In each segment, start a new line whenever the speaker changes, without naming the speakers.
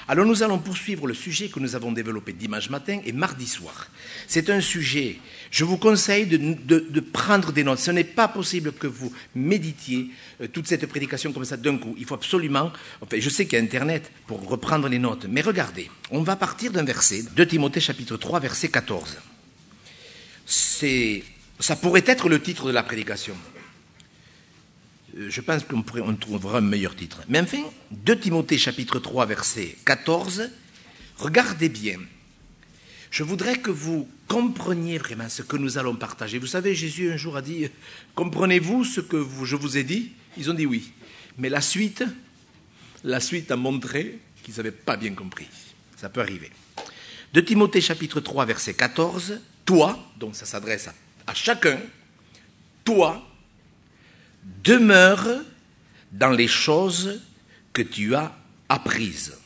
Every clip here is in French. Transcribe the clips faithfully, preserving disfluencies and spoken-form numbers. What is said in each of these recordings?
Alors nous allons poursuivre le sujet que nous avons développé dimanche matin et mardi soir. C'est un sujet, je vous conseille de, de, de prendre des notes. Ce n'est pas possible que vous méditiez euh, toute cette prédication comme ça d'un coup. Il faut absolument, enfin, je sais qu'il y a Internet pour reprendre les notes, mais regardez, on va partir d'un verset, deux Timothée chapitre trois, verset quatorze. C'est, ça pourrait être le titre de la prédication. Je pense qu'on pourrait, on trouvera un meilleur titre. Mais enfin, deux Timothée chapitre trois, verset quatorze, regardez bien. Je voudrais que vous compreniez vraiment ce que nous allons partager. Vous savez, Jésus un jour a dit, comprenez-vous ce que vous, je vous ai dit? Ils ont dit oui. Mais la suite, la suite a montré qu'ils n'avaient pas bien compris. Ça peut arriver. deux Timothée chapitre trois, verset quatorze, toi, donc ça s'adresse à, à chacun, toi, demeure dans les choses que tu as apprises.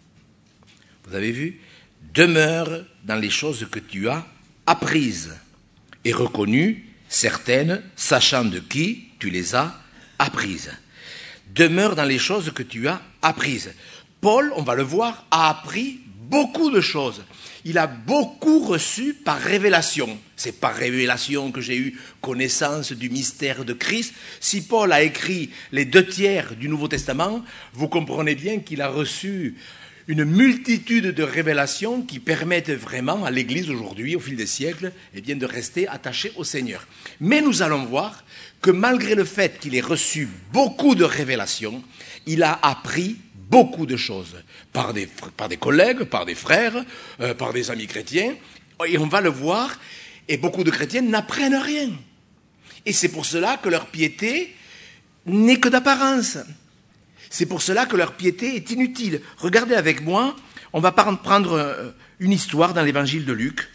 Vous avez vu? Demeure dans les choses que tu as apprises et reconnues, certaines, sachant de qui tu les as apprises. Demeure dans les choses que tu as apprises. Paul, on va le voir, a appris beaucoup de choses. Il a beaucoup reçu par révélation. C'est par révélation que j'ai eu connaissance du mystère de Christ. Si Paul a écrit les deux tiers du Nouveau Testament, vous comprenez bien qu'il a reçu une multitude de révélations qui permettent vraiment à l'Église aujourd'hui, au fil des siècles, eh bien, de rester attachée au Seigneur. Mais nous allons voir que malgré le fait qu'il ait reçu beaucoup de révélations, il a appris beaucoup de choses, par des, par des collègues, par des frères, euh, par des amis chrétiens, et on va le voir, et beaucoup de chrétiens n'apprennent rien. Et c'est pour cela que leur piété n'est que d'apparence. C'est pour cela que leur piété est inutile. Regardez avec moi, on va prendre une histoire dans l'évangile de Luc.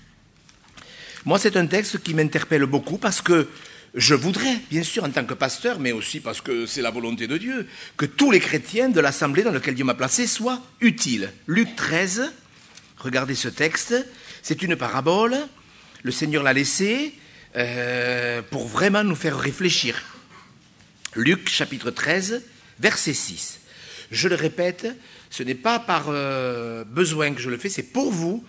Moi, c'est un texte qui m'interpelle beaucoup parce que je voudrais, bien sûr, en tant que pasteur, mais aussi parce que c'est la volonté de Dieu, que tous les chrétiens de l'assemblée dans laquelle Dieu m'a placé soient utiles. Luc treize, regardez ce texte, c'est une parabole, le Seigneur l'a laissé euh, pour vraiment nous faire réfléchir. Luc chapitre treize, verset six. Je le répète, ce n'est pas par euh, besoin que je le fais, c'est pour vous.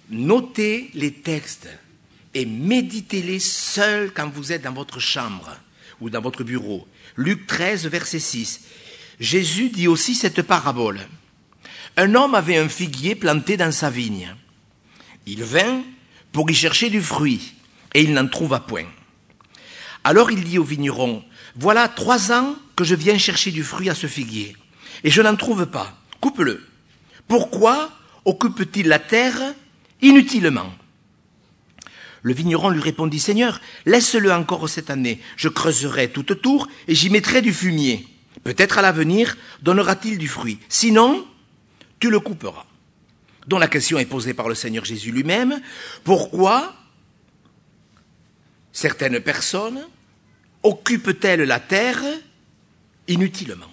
Notez les textes et méditez-les seuls quand vous êtes dans votre chambre ou dans votre bureau. Luc treize, verset six. Jésus dit aussi cette parabole. Un homme avait un figuier planté dans sa vigne. Il vint pour y chercher du fruit, et il n'en trouva point. Alors il dit au vigneron, « Voilà trois ans que je viens chercher du fruit à ce figuier, et je n'en trouve pas. Coupe-le. Pourquoi occupe-t-il la terre inutilement ?» Le vigneron lui répondit, « Seigneur, laisse-le encore cette année. Je creuserai tout autour et j'y mettrai du fumier. Peut-être à l'avenir donnera-t-il du fruit. Sinon, tu le couperas. » Donc la question est posée par le Seigneur Jésus lui-même. Pourquoi certaines personnes occupent-elles la terre inutilement?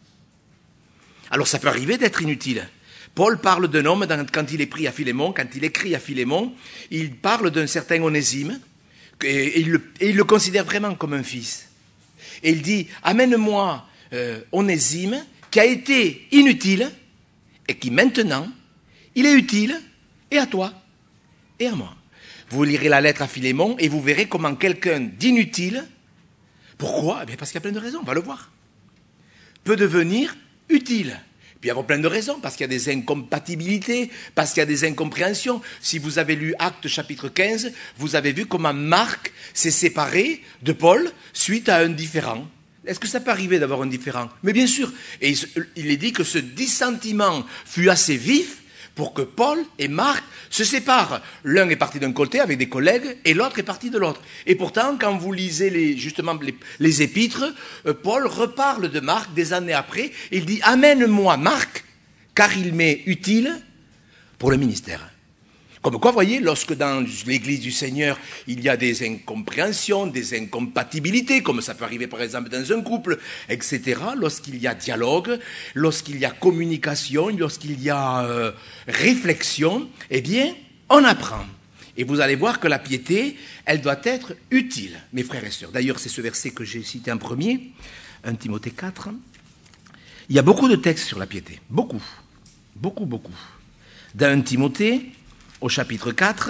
Alors ça peut arriver d'être inutile. Paul parle d'un homme dans, quand il est pris à Philémon, quand il écrit à Philémon, il parle d'un certain Onésime, et, et, il, le, et il le considère vraiment comme un fils. Et il dit, amène-moi euh, Onésime, qui a été inutile, et qui maintenant, il est utile, et à toi, et à moi. Vous lirez la lettre à Philémon, et vous verrez comment quelqu'un d'inutile, pourquoi? Eh bien parce qu'il y a plein de raisons, on va le voir, peut devenir utile. Puis il y a plein de raisons, parce qu'il y a des incompatibilités, parce qu'il y a des incompréhensions. Si vous avez lu Actes chapitre quinze, vous avez vu comment Marc s'est séparé de Paul suite à un différend. Est-ce que ça peut arriver d'avoir un différend? Mais bien sûr. Et il est dit que ce dissentiment fut assez vif pour que Paul et Marc se séparent. L'un est parti d'un côté avec des collègues et l'autre est parti de l'autre. Et pourtant, quand vous lisez les, justement les, les épîtres, euh, Paul reparle de Marc des années après. Il dit « Amène-moi Marc, car il m'est utile pour le ministère. » Comme quoi, vous voyez, lorsque dans l'Église du Seigneur, il y a des incompréhensions, des incompatibilités, comme ça peut arriver par exemple dans un couple, et cetera, lorsqu'il y a dialogue, lorsqu'il y a communication, lorsqu'il y a euh, réflexion, eh bien, on apprend. Et vous allez voir que la piété, elle doit être utile, mes frères et sœurs. D'ailleurs, c'est ce verset que j'ai cité en premier, un Timothée quatre. Il y a beaucoup de textes sur la piété, beaucoup. Beaucoup, beaucoup. Dans un Timothée, au chapitre quatre,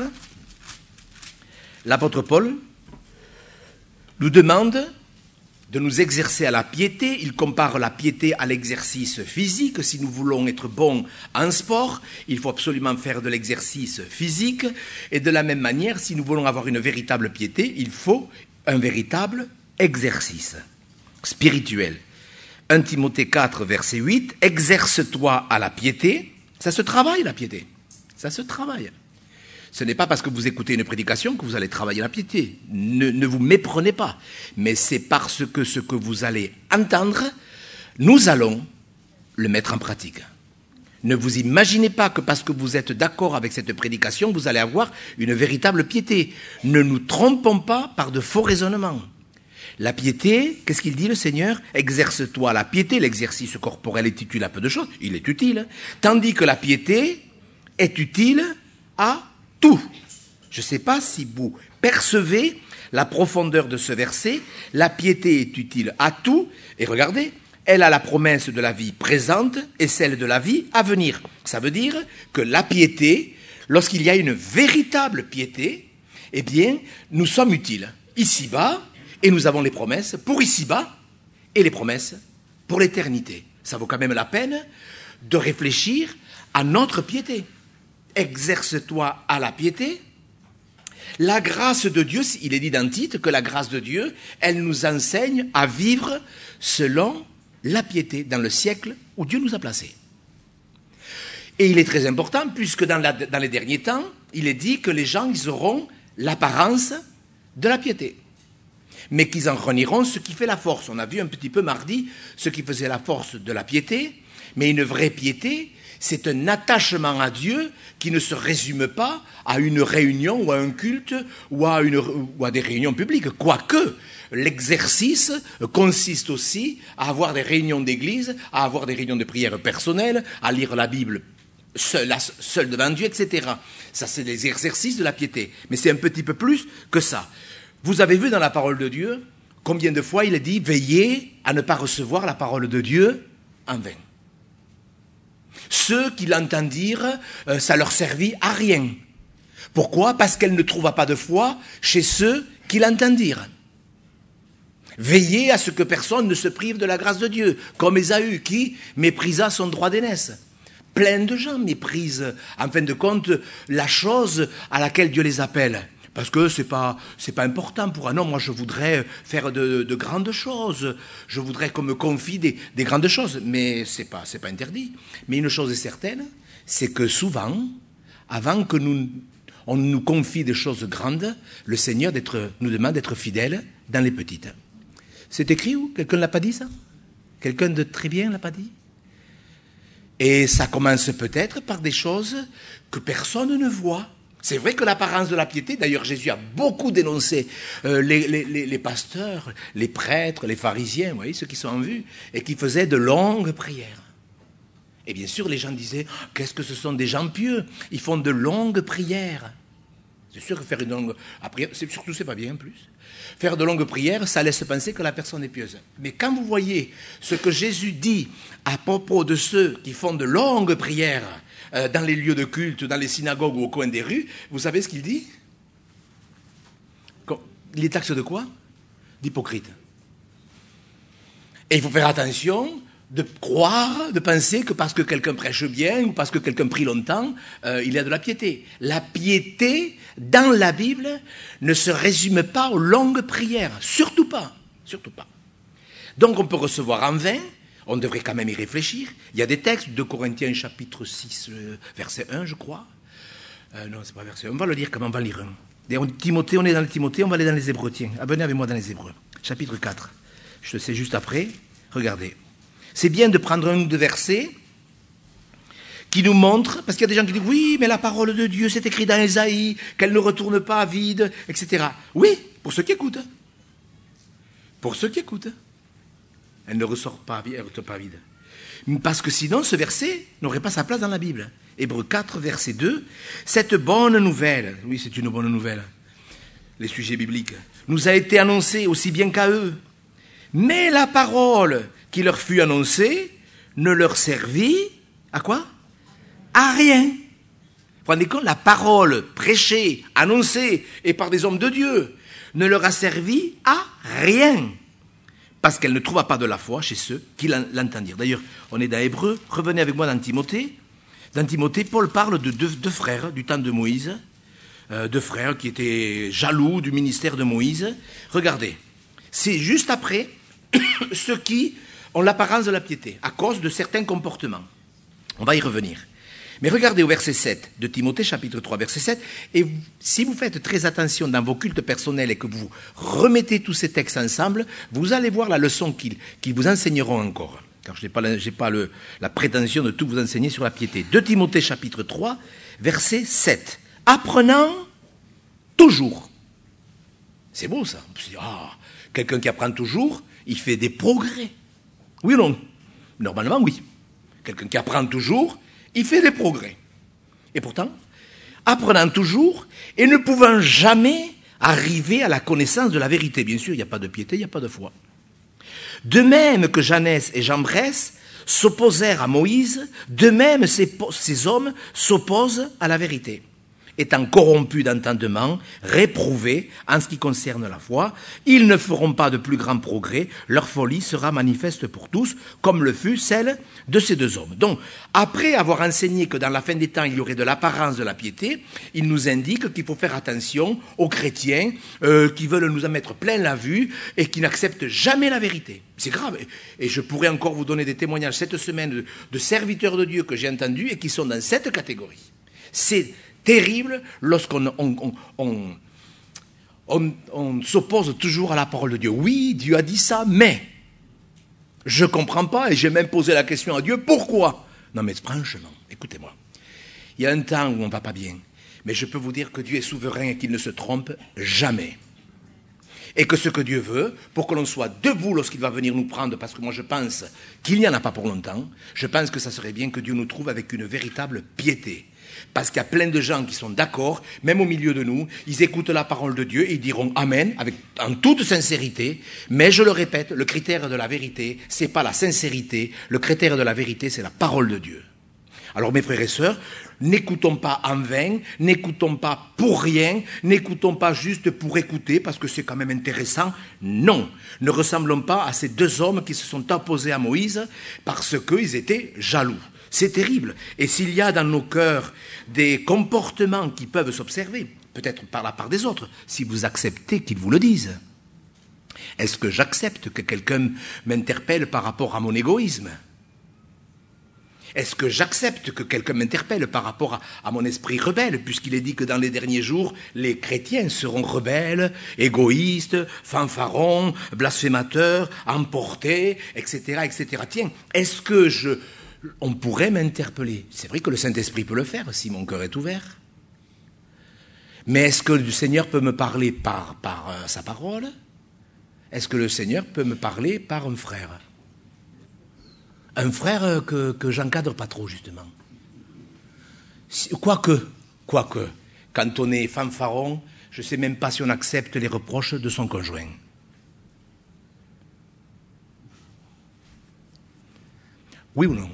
l'apôtre Paul nous demande de nous exercer à la piété. Il compare la piété à l'exercice physique. Si nous voulons être bons en sport, il faut absolument faire de l'exercice physique. Et de la même manière, si nous voulons avoir une véritable piété, il faut un véritable exercice spirituel. un Timothée quatre, verset huit, « Exerce-toi à la piété ». Ça se travaille, la piété. Ça se travaille. Ce n'est pas parce que vous écoutez une prédication que vous allez travailler la piété. Ne, ne vous méprenez pas. Mais c'est parce que ce que vous allez entendre, nous allons le mettre en pratique. Ne vous imaginez pas que parce que vous êtes d'accord avec cette prédication, vous allez avoir une véritable piété. Ne nous trompons pas par de faux raisonnements. La piété, qu'est-ce qu'il dit le Seigneur? Exerce-toi la piété. L'exercice corporel est utile à peu de choses. Il est utile. Tandis que la piété est utile à tout. Je ne sais pas si vous percevez la profondeur de ce verset. La piété est utile à tout. Et regardez, elle a la promesse de la vie présente et celle de la vie à venir. Ça veut dire que la piété, lorsqu'il y a une véritable piété, eh bien, nous sommes utiles ici-bas et nous avons les promesses pour ici-bas et les promesses pour l'éternité. Ça vaut quand même la peine de réfléchir à notre piété. Exerce-toi à la piété. La grâce de Dieu, il est dit dans Tite que la grâce de Dieu, elle nous enseigne à vivre selon la piété dans le siècle où Dieu nous a placés. Et il est très important puisque dans, la, dans les derniers temps, il est dit que les gens ils auront l'apparence de la piété, mais qu'ils en renieront ce qui fait la force. On a vu un petit peu mardi ce qui faisait la force de la piété, mais une vraie piété, c'est un attachement à Dieu qui ne se résume pas à une réunion ou à un culte ou à, une, ou à des réunions publiques. Quoique, l'exercice consiste aussi à avoir des réunions d'église, à avoir des réunions de prière personnelles, à lire la Bible seul, seul devant Dieu, et cetera. Ça, c'est les exercices de la piété. Mais c'est un petit peu plus que ça. Vous avez vu dans la parole de Dieu combien de fois il est dit « Veillez à ne pas recevoir la parole de Dieu en vain ». Ceux qui l'entendent dire, euh, ça leur servit à rien. Pourquoi? Parce qu'elle ne trouva pas de foi chez ceux qui l'entendent dire. Veillez à ce que personne ne se prive de la grâce de Dieu, comme Ésaü qui méprisa son droit d'aînesse. Plein de gens méprisent, en fin de compte, la chose à laquelle Dieu les appelle. Parce que c'est pas, c'est pas important pour un homme. Moi, je voudrais faire de, de grandes choses. Je voudrais qu'on me confie des, des grandes choses. Mais c'est pas, c'est pas interdit. Mais une chose est certaine, c'est que souvent, avant que nous, on nous confie des choses grandes, le Seigneur d'être, nous demande d'être fidèles dans les petites. C'est écrit où? Quelqu'un ne l'a pas dit, ça? Quelqu'un de très bien ne l'a pas dit? Et ça commence peut-être par des choses que personne ne voit. C'est vrai que l'apparence de la piété, d'ailleurs Jésus a beaucoup dénoncé euh, les, les, les pasteurs, les prêtres, les pharisiens, vous voyez, ceux qui sont en vue, et qui faisaient de longues prières. Et bien sûr, les gens disaient, qu'est-ce que ce sont des gens pieux? Ils font de longues prières. C'est sûr que faire une longue prière, c'est, surtout c'est pas bien en plus. Faire de longues prières, ça laisse penser que la personne est pieuse. Mais quand vous voyez ce que Jésus dit à propos de ceux qui font de longues prières, Euh, dans les lieux de culte, dans les synagogues ou au coin des rues, vous savez ce qu'il dit? Il est taxe de quoi? D'hypocrite. Et il faut faire attention de croire, de penser que parce que quelqu'un prêche bien ou parce que quelqu'un prie longtemps, euh, il y a de la piété. La piété, dans la Bible, ne se résume pas aux longues prières. Surtout pas. Surtout pas. Donc on peut recevoir en vain. On devrait quand même y réfléchir. Il y a des textes, deux Corinthiens chapitre six, verset un, je crois. Euh, non, c'est pas verset un. On va le lire comme on va lire un. D'ailleurs, Timothée, on est dans le Timothée, on va aller dans les Hébreux. Tiens, venez avec moi dans les Hébreux. Chapitre quatre. Je te sais juste après. Regardez. C'est bien de prendre un ou deux versets qui nous montrent, parce qu'il y a des gens qui disent, oui, mais la parole de Dieu, c'est écrit dans Ésaïe, qu'elle ne retourne pas vide, et cetera. Oui, pour ceux qui écoutent. Pour ceux qui écoutent. Elle ne ressort pas, elle ne ressort pas vide. Parce que sinon, ce verset n'aurait pas sa place dans la Bible. Hébreux quatre, verset deux. Cette bonne nouvelle, oui, c'est une bonne nouvelle, les sujets bibliques, nous a été annoncée aussi bien qu'à eux. Mais la parole qui leur fut annoncée ne leur servit à quoi? à rien. Vous vous rendez compte, la parole prêchée, annoncée, et par des hommes de Dieu, ne leur a servi à rien. Parce qu'elle ne trouva pas de la foi chez ceux qui l'entendirent. D'ailleurs, on est dans Hébreu, revenez avec moi dans Timothée. Dans Timothée, Paul parle de deux, deux frères du temps de Moïse, euh, deux frères qui étaient jaloux du ministère de Moïse. Regardez, c'est juste après ceux qui ont l'apparence de la piété, à cause de certains comportements. On va y revenir. Mais regardez au verset sept de Timothée, chapitre trois, verset sept, et si vous faites très attention dans vos cultes personnels et que vous remettez tous ces textes ensemble, vous allez voir la leçon qu'ils qu'ils vous enseigneront encore. Car je n'ai pas, la, j'ai pas le, la prétention de tout vous enseigner sur la piété. de Timothée, chapitre trois, verset sept. Apprenant toujours. C'est beau ça. On se dit, ah, quelqu'un qui apprend toujours, il fait des progrès. Oui ou non? Normalement, oui. Quelqu'un qui apprend toujours, il fait des progrès. Et pourtant, apprenant toujours et ne pouvant jamais arriver à la connaissance de la vérité. Bien sûr, il n'y a pas de piété, il n'y a pas de foi. De même que Janès et Jambres s'opposèrent à Moïse, de même ces, ces hommes s'opposent à la vérité. Étant corrompus d'entendement, réprouvés en ce qui concerne la foi, ils ne feront pas de plus grands progrès, leur folie sera manifeste pour tous, comme le fut celle de ces deux hommes. Donc, après avoir enseigné que dans la fin des temps, il y aurait de l'apparence de la piété, il nous indique qu'il faut faire attention aux chrétiens euh, qui veulent nous en mettre plein la vue et qui n'acceptent jamais la vérité. C'est grave. Et je pourrais encore vous donner des témoignages cette semaine de, de serviteurs de Dieu que j'ai entendus et qui sont dans cette catégorie. C'est terrible lorsqu'on on, on, on, on, on s'oppose toujours à la parole de Dieu. Oui, Dieu a dit ça, mais je ne comprends pas et j'ai même posé la question à Dieu, pourquoi? Non mais franchement, écoutez-moi, il y a un temps où on ne va pas bien, mais je peux vous dire que Dieu est souverain et qu'il ne se trompe jamais. Et que ce que Dieu veut, pour que l'on soit debout lorsqu'il va venir nous prendre, parce que moi je pense qu'il n'y en a pas pour longtemps, je pense que ça serait bien que Dieu nous trouve avec une véritable piété. Parce qu'il y a plein de gens qui sont d'accord, même au milieu de nous, ils écoutent la parole de Dieu et ils diront Amen, avec, en toute sincérité, mais je le répète, le critère de la vérité, c'est pas la sincérité, le critère de la vérité, c'est la parole de Dieu. Alors mes frères et sœurs, n'écoutons pas en vain, n'écoutons pas pour rien, n'écoutons pas juste pour écouter, parce que c'est quand même intéressant. Non, ne ressemblons pas à ces deux hommes qui se sont opposés à Moïse parce qu'ils étaient jaloux. C'est terrible. Et s'il y a dans nos cœurs des comportements qui peuvent s'observer, peut-être par la part des autres, si vous acceptez qu'ils vous le disent. Est-ce que j'accepte que quelqu'un m'interpelle par rapport à mon égoïsme? Est-ce que j'accepte que quelqu'un m'interpelle par rapport à, à mon esprit rebelle, puisqu'il est dit que dans les derniers jours, les chrétiens seront rebelles, égoïstes, fanfarons, blasphémateurs, emportés, et cetera, et cetera. Tiens, est-ce que je... On pourrait m'interpeller. C'est vrai que le Saint-Esprit peut le faire si mon cœur est ouvert. Mais est-ce que le Seigneur peut me parler par, par euh, sa parole? Est-ce que le Seigneur peut me parler par un frère? Un frère que, que j'encadre pas trop, justement. Quoique, quoique, quand on est fanfaron, je ne sais même pas si on accepte les reproches de son conjoint. Oui ou non?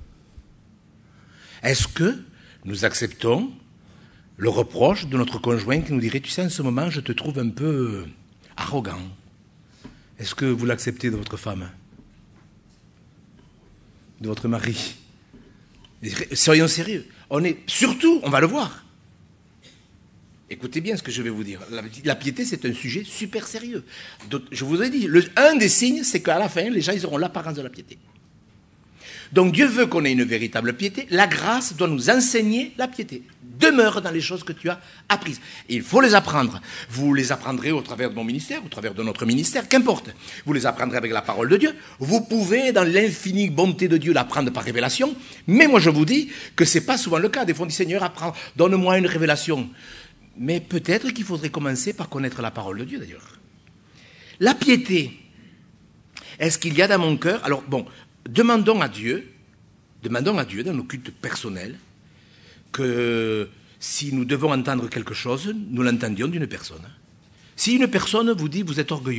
Est-ce que nous acceptons le reproche de notre conjoint qui nous dirait « Tu sais, en ce moment, je te trouve un peu arrogant. » Est-ce que vous l'acceptez de votre femme? De votre mari? Soyons sérieux. On est, surtout, on va le voir. Écoutez bien ce que je vais vous dire. La, la piété, c'est un sujet super sérieux. Donc, je vous ai dit, le, un des signes, c'est qu'à la fin, les gens ils auront l'apparence de la piété. Donc Dieu veut qu'on ait une véritable piété. La grâce doit nous enseigner la piété. Demeure dans les choses que tu as apprises. Et il faut les apprendre. Vous les apprendrez au travers de mon ministère, au travers de notre ministère, qu'importe. Vous les apprendrez avec la parole de Dieu. Vous pouvez, dans l'infinie bonté de Dieu, l'apprendre par révélation. Mais moi, je vous dis que ce n'est pas souvent le cas. Des fois, on dit, Seigneur, apprends, donne-moi une révélation. Mais peut-être qu'il faudrait commencer par connaître la parole de Dieu, d'ailleurs. La piété, est-ce qu'il y a dans mon cœur... Alors, bon... Demandons à Dieu, demandons à Dieu dans nos cultes personnels, que si nous devons entendre quelque chose, nous l'entendions d'une personne. Si une personne vous dit « vous êtes orgueilleux »,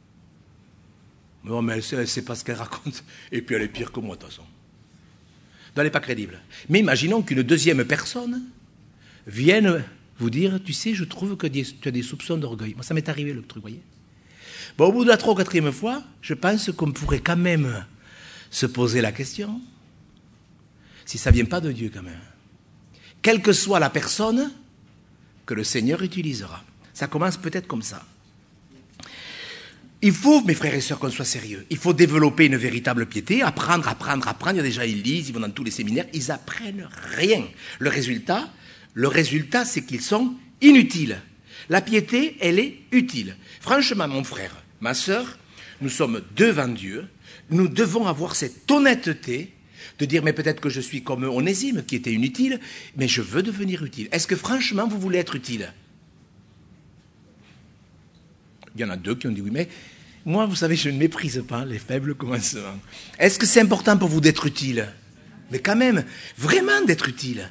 non mais elle ne sait pas ce qu'elle raconte, et puis elle est pire que moi de toute façon. Donc elle n'est pas crédible. Mais imaginons qu'une deuxième personne vienne vous dire, tu sais, je trouve que tu as des soupçons d'orgueil. Moi, ça m'est arrivé le truc, vous voyez. Bon, au bout de la trois ou quatrième fois, je pense qu'on pourrait quand même se poser la question, si ça ne vient pas de Dieu quand même. Quelle que soit la personne que le Seigneur utilisera. Ça commence peut-être comme ça. Il faut, mes frères et sœurs, qu'on soit sérieux. Il faut développer une véritable piété, apprendre, apprendre, apprendre. Il y a déjà, ils lisent, ils vont dans tous les séminaires, ils apprennent rien. Le résultat, le résultat, c'est qu'ils sont inutiles. La piété, elle est utile. Franchement, mon frère, ma sœur, nous sommes devant Dieu. Nous devons avoir cette honnêteté de dire, mais peut-être que je suis comme Onésime, qui était inutile, mais je veux devenir utile. Est-ce que franchement, vous voulez être utile? Il y en a deux qui ont dit oui, mais moi, vous savez, je ne méprise pas les faibles commencements. Est-ce que c'est important pour vous d'être utile? Mais quand même, vraiment d'être utile.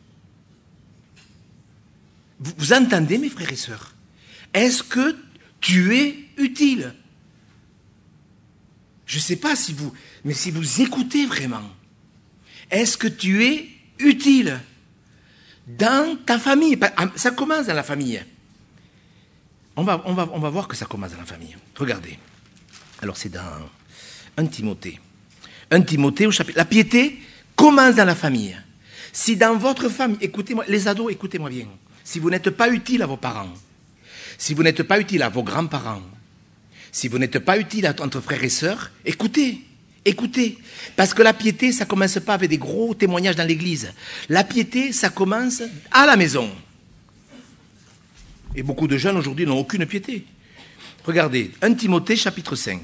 Vous, vous entendez, mes frères et sœurs? Est-ce que tu es utile? Je ne sais pas si vous, mais si vous écoutez vraiment, est-ce que tu es utile dans ta famille? Ça commence dans la famille. On va, on va, on va voir que ça commence dans la famille. Regardez. Alors c'est dans un Timothée. un Timothée au chapitre. La piété commence dans la famille. Si dans votre famille, écoutez-moi, les ados, écoutez-moi bien. Si vous n'êtes pas utile à vos parents, si vous n'êtes pas utile à vos grands-parents, si vous n'êtes pas utile à entre frères et sœurs, écoutez, écoutez. Parce que la piété, ça ne commence pas avec des gros témoignages dans l'église. La piété, ça commence à la maison. Et beaucoup de jeunes aujourd'hui n'ont aucune piété. Regardez, un Timothée chapitre cinq.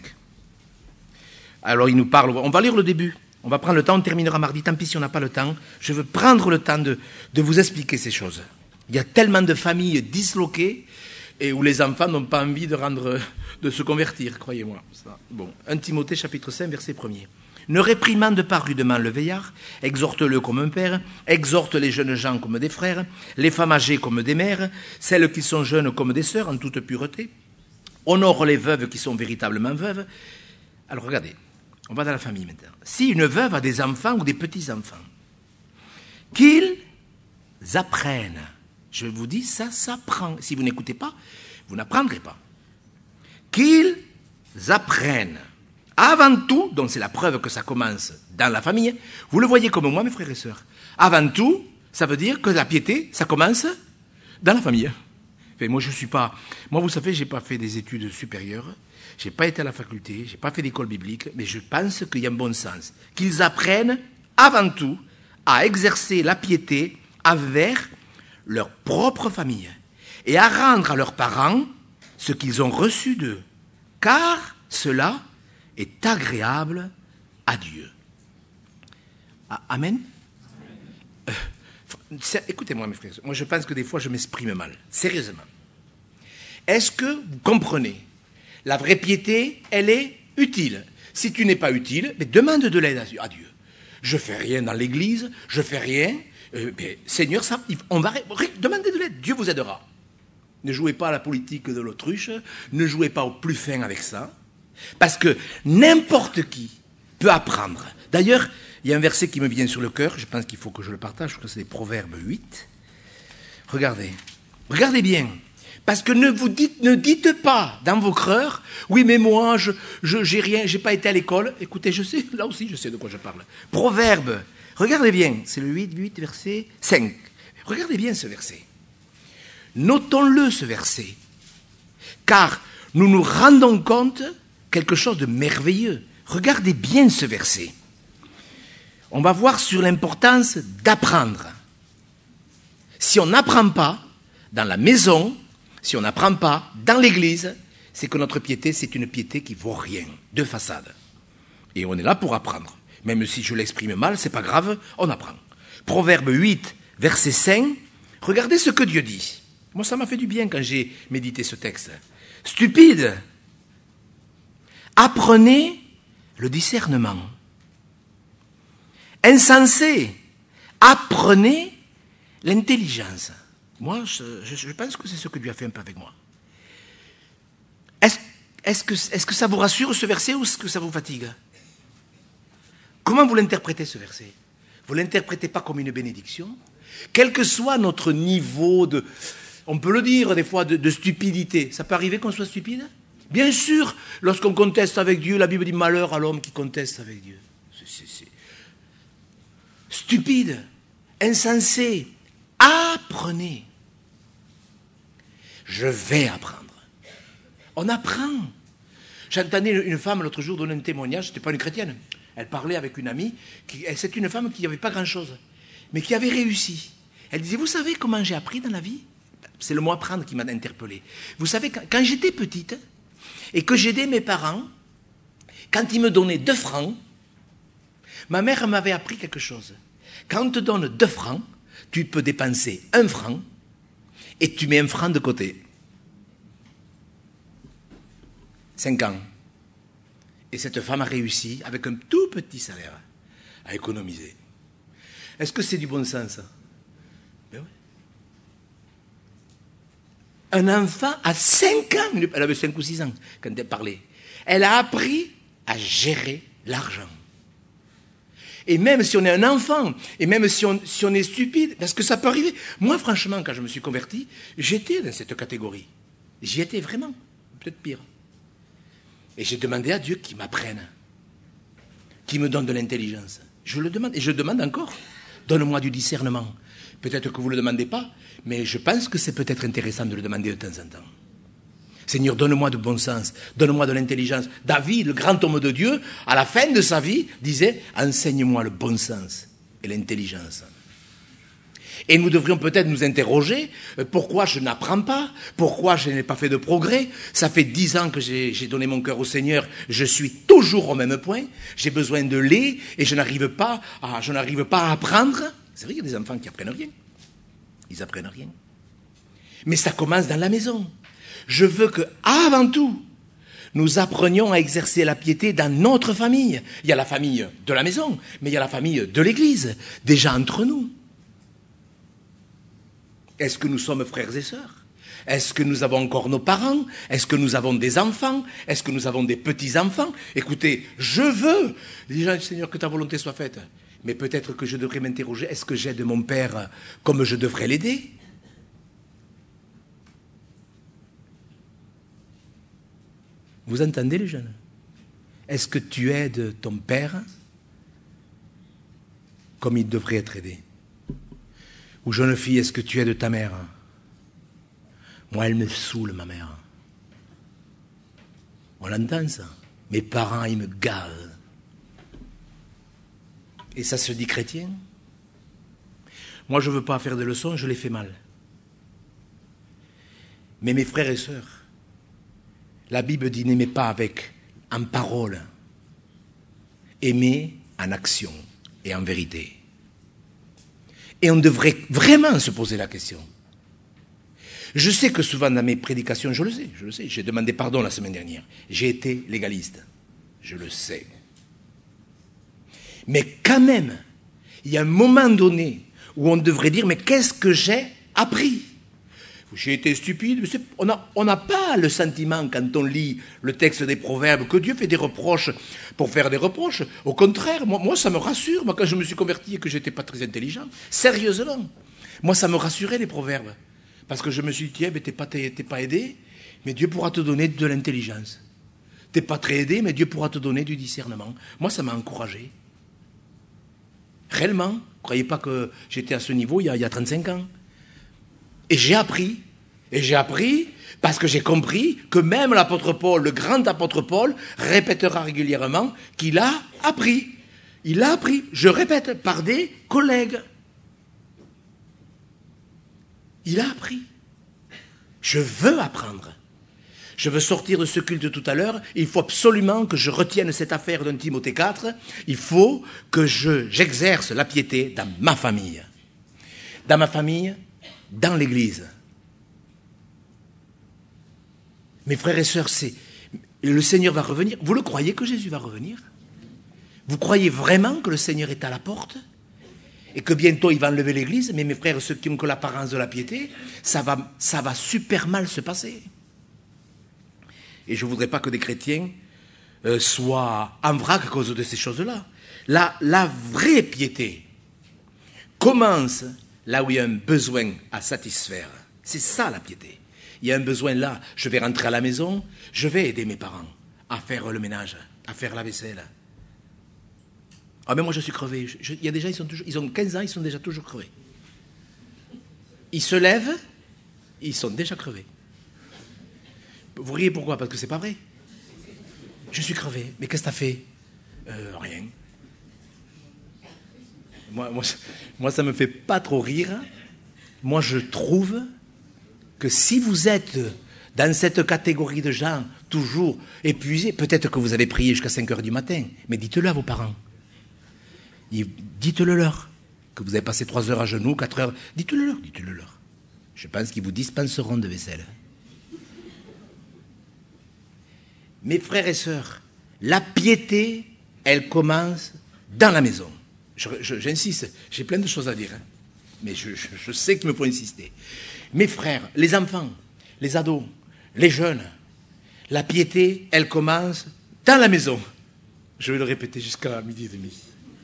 Alors il nous parle, on va lire le début. On va prendre le temps, on terminera mardi. Tant pis si on n'a pas le temps. Je veux prendre le temps de, de vous expliquer ces choses. Il y a tellement de familles disloquées et où les enfants n'ont pas envie de, rendre, de se convertir, croyez-moi. Bon, un Timothée chapitre cinq, verset premier. Ne réprimande pas rudement le vieillard, exhorte-le comme un père, exhorte les jeunes gens comme des frères, les femmes âgées comme des mères, celles qui sont jeunes comme des sœurs en toute pureté, honore les veuves qui sont véritablement veuves. Alors regardez, on va dans la famille maintenant. Si une veuve a des enfants ou des petits-enfants, qu'ils apprennent. Je vous dis, ça s'apprend. Si vous n'écoutez pas, vous n'apprendrez pas. Qu'ils apprennent. Avant tout, donc c'est la preuve que ça commence dans la famille, vous le voyez comme moi, mes frères et sœurs. Avant tout, ça veut dire que la piété, ça commence dans la famille. Enfin, moi, je suis pas... Moi, vous savez, je n'ai pas fait des études supérieures, je n'ai pas été à la faculté, je n'ai pas fait d'école biblique, mais je pense qu'il y a un bon sens. Qu'ils apprennent, avant tout, à exercer la piété envers leur propre famille et à rendre à leurs parents ce qu'ils ont reçu d'eux, car cela est agréable à Dieu. Ah, amen. Euh, écoutez-moi, mes frères, moi je pense que des fois je m'exprime mal, sérieusement. Est-ce que vous comprenez? La vraie piété, elle est utile. Si tu n'es pas utile, mais demande de l'aide à Dieu. Je fais rien dans l'église, je fais rien. Euh, mais, Seigneur, ça, on va demander de l'aide. Dieu vous aidera. Ne jouez pas à la politique de l'autruche, ne jouez pas au plus fin avec ça. Parce que n'importe qui peut apprendre. D'ailleurs, il y a un verset qui me vient sur le cœur, je pense qu'il faut que je le partage, je crois que c'est Proverbes huit. Regardez, regardez bien. Parce que ne vous dites, ne dites pas dans vos cœurs, oui mais moi, je je j'ai rien, j'ai pas été à l'école. Écoutez, je sais, là aussi je sais de quoi je parle. Proverbes, regardez bien, c'est le huit, huit, verset cinq. Regardez bien ce verset. Notons-le ce verset. Car nous nous rendons compte quelque chose de merveilleux. Regardez bien ce verset. On va voir sur l'importance d'apprendre. Si on n'apprend pas dans la maison, si on n'apprend pas dans l'église, c'est que notre piété, c'est une piété qui vaut rien, de façade. Et on est là pour apprendre. Même si je l'exprime mal, c'est pas grave, on apprend. Proverbe huit, verset cinq, regardez ce que Dieu dit. Moi, ça m'a fait du bien quand j'ai médité ce texte. Stupide, apprenez le discernement. Insensé, apprenez l'intelligence. Moi, je, je, je pense que c'est ce que Dieu a fait un peu avec moi. Est-ce, est-ce que, est-ce que ça vous rassure ce verset ou est-ce que ça vous fatigue? Comment vous l'interprétez ce verset? vous ne l'interprétez pas comme une bénédiction? Quel que soit notre niveau de, on peut le dire des fois, de, de stupidité, ça peut arriver qu'on soit stupide? Bien sûr, lorsqu'on conteste avec Dieu, la Bible dit malheur à l'homme qui conteste avec Dieu. C'est, c'est, c'est stupide, insensé. Apprenez. Je vais apprendre. On apprend. J'entendais une femme l'autre jour donner un témoignage, c'était pas une chrétienne. Elle parlait avec une amie, qui, c'est une femme qui n'avait pas grand-chose, mais qui avait réussi. Elle disait, vous savez comment j'ai appris dans la vie? C'est le mot apprendre qui m'a interpellé. Vous savez, quand, quand j'étais petite, et que j'aidais mes parents, quand ils me donnaient deux francs, ma mère m'avait appris quelque chose. Quand on te donne deux francs, tu peux dépenser un franc, et tu mets un franc de côté. Cinq ans. Et cette femme a réussi, avec un tout petit salaire, à économiser. Est-ce que c'est du bon sens, ça? Ben oui. Un enfant à cinq ans, elle avait cinq ou six ans quand elle parlait, elle a appris à gérer l'argent. Et même si on est un enfant, et même si on, si on est stupide, parce que ça peut arriver. Moi, franchement, quand je me suis converti, j'étais dans cette catégorie. J'y étais vraiment, peut-être pire. Et j'ai demandé à Dieu qu'il m'apprenne, qu'il me donne de l'intelligence. Je le demande, et je le demande encore. Donne-moi du discernement. Peut-être que vous ne le demandez pas, mais je pense que c'est peut-être intéressant de le demander de temps en temps. Seigneur, donne-moi de bon sens, donne-moi de l'intelligence. David, le grand homme de Dieu, à la fin de sa vie, disait « Enseigne-moi le bon sens et l'intelligence ». Et nous devrions peut-être nous interroger, pourquoi je n'apprends pas, pourquoi je n'ai pas fait de progrès. Ça fait dix ans que j'ai, j'ai donné mon cœur au Seigneur, je suis toujours au même point, j'ai besoin de lait et je n'arrive pas à, je n'arrive pas à apprendre. C'est vrai qu'il y a des enfants qui apprennent rien, ils apprennent rien. Mais ça commence dans la maison. Je veux que, avant tout, nous apprenions à exercer la piété dans notre famille. Il y a la famille de la maison, mais il y a la famille de l'Église, déjà entre nous. Est-ce que nous sommes frères et sœurs? Est-ce que nous avons encore nos parents? Est-ce que nous avons des enfants? Est-ce que nous avons des petits-enfants? Écoutez, je veux, déjà, Seigneur, que ta volonté soit faite. Mais peut-être que je devrais m'interroger, est-ce que j'aide mon père comme je devrais l'aider? Vous entendez les jeunes? Est-ce que tu aides ton père comme il devrait être aidé? Ou jeune fille, est-ce que tu aides ta mère? Moi, elle me saoule, ma mère. On l'entend, ça. Mes parents, ils me gavent. Et ça se dit chrétien? Moi, je ne veux pas faire de leçons, je les fais mal. Mais mes frères et sœurs, la Bible dit n'aimez pas avec en parole, aimez en action et en vérité. Et on devrait vraiment se poser la question. Je sais que souvent dans mes prédications, je le sais, je le sais, j'ai demandé pardon la semaine dernière. J'ai été légaliste, je le sais. Mais quand même, il y a un moment donné où on devrait dire, mais qu'est-ce que j'ai appris? J'ai été stupide, mais c'est, on n'a on n'a pas le sentiment, quand on lit le texte des Proverbes, que Dieu fait des reproches pour faire des reproches. Au contraire, moi, moi ça me rassure, moi quand je me suis converti et que je n'étais pas très intelligent, sérieusement, moi ça me rassurait les Proverbes. Parce que je me suis dit, tiens, mais t'es pas, t'es, t'es pas aidé, mais Dieu pourra te donner de l'intelligence. T'es pas très aidé, mais Dieu pourra te donner du discernement. Moi ça m'a encouragé. Réellement, ne croyez pas que j'étais à ce niveau il y a, il y a trente-cinq ans. Et j'ai appris, et j'ai appris parce que j'ai compris que même l'apôtre Paul, le grand apôtre Paul, répétera régulièrement qu'il a appris. Il a appris, je répète, par des collègues. Il a appris. Je veux apprendre. Je veux sortir de ce culte tout à l'heure. Il faut absolument que je retienne cette affaire d'un Timothée quatre. Il faut que je, j'exerce la piété dans ma famille. Dans ma famille, dans l'Église. Mes frères et sœurs, c'est, le Seigneur va revenir. Vous le croyez que Jésus va revenir? Vous croyez vraiment que le Seigneur est à la porte? Et que bientôt il va enlever l'Église? Mais mes frères, ceux qui ont que l'apparence de la piété, ça va, ça va super mal se passer. Et je ne voudrais pas que des chrétiens euh, soient en vrac à cause de ces choses-là. La, la vraie piété, commence là où il y a un besoin à satisfaire. C'est ça la piété. Il y a un besoin là, je vais rentrer à la maison, je vais aider mes parents à faire le ménage, à faire la vaisselle. Ah mais moi je suis crevé. Je, je, il y a des gens, ils, sont toujours, ils ont quinze ans, ils sont déjà toujours crevés. Ils se lèvent, ils sont déjà crevés. Vous riez pourquoi? Parce que c'est pas vrai. Je suis crevé. Mais qu'est-ce que t'as fait? euh, Rien. Moi, moi, moi, ça me fait pas trop rire. Moi, je trouve que si vous êtes dans cette catégorie de gens toujours épuisés, peut-être que vous avez prié jusqu'à cinq heures du matin, mais dites-le à vos parents. Dites-le leur, que vous avez passé trois heures à genoux, quatre heures. Dites-le leur, dites-le leur. Je pense qu'ils vous dispenseront de vaisselle. Mes frères et sœurs, la piété, elle commence dans la maison. Je, je, j'insiste, j'ai plein de choses à dire, hein, mais je, je, je sais qu'il me faut insister. Mes frères, les enfants, les ados, les jeunes, la piété, elle commence dans la maison. Je vais le répéter jusqu'à midi et demi.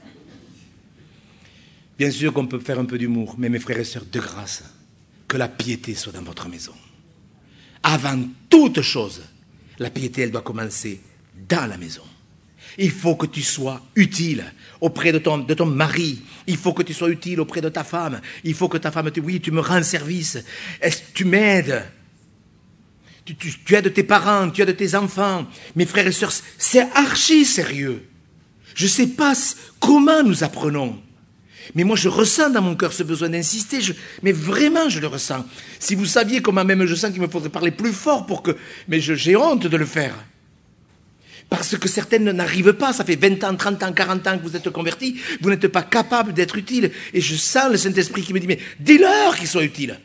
Bien sûr qu'on peut faire un peu d'humour, mais mes frères et sœurs, de grâce, que la piété soit dans votre maison. Avant toute chose, la piété, elle doit commencer dans la maison. Il faut que tu sois utile auprès de ton, de ton mari. Il faut que tu sois utile auprès de ta femme. Il faut que ta femme te dise, oui, tu me rends service. Est-ce que tu m'aides? Tu, tu, tu aides tes parents, tu aides tes enfants. Mes frères et sœurs, c'est archi sérieux. Je ne sais pas comment nous apprenons. Mais moi, je ressens dans mon cœur ce besoin d'insister. Je, mais vraiment, je le ressens. Si vous saviez comment même je sens qu'il me faudrait parler plus fort pour que... Mais je, j'ai honte de le faire. Parce que certaines n'arrivent pas. Ça fait vingt ans, trente ans, quarante ans que vous êtes convertis. Vous n'êtes pas capable d'être utile. Et je sens le Saint-Esprit qui me dit, mais dis-leur qu'ils soient utiles.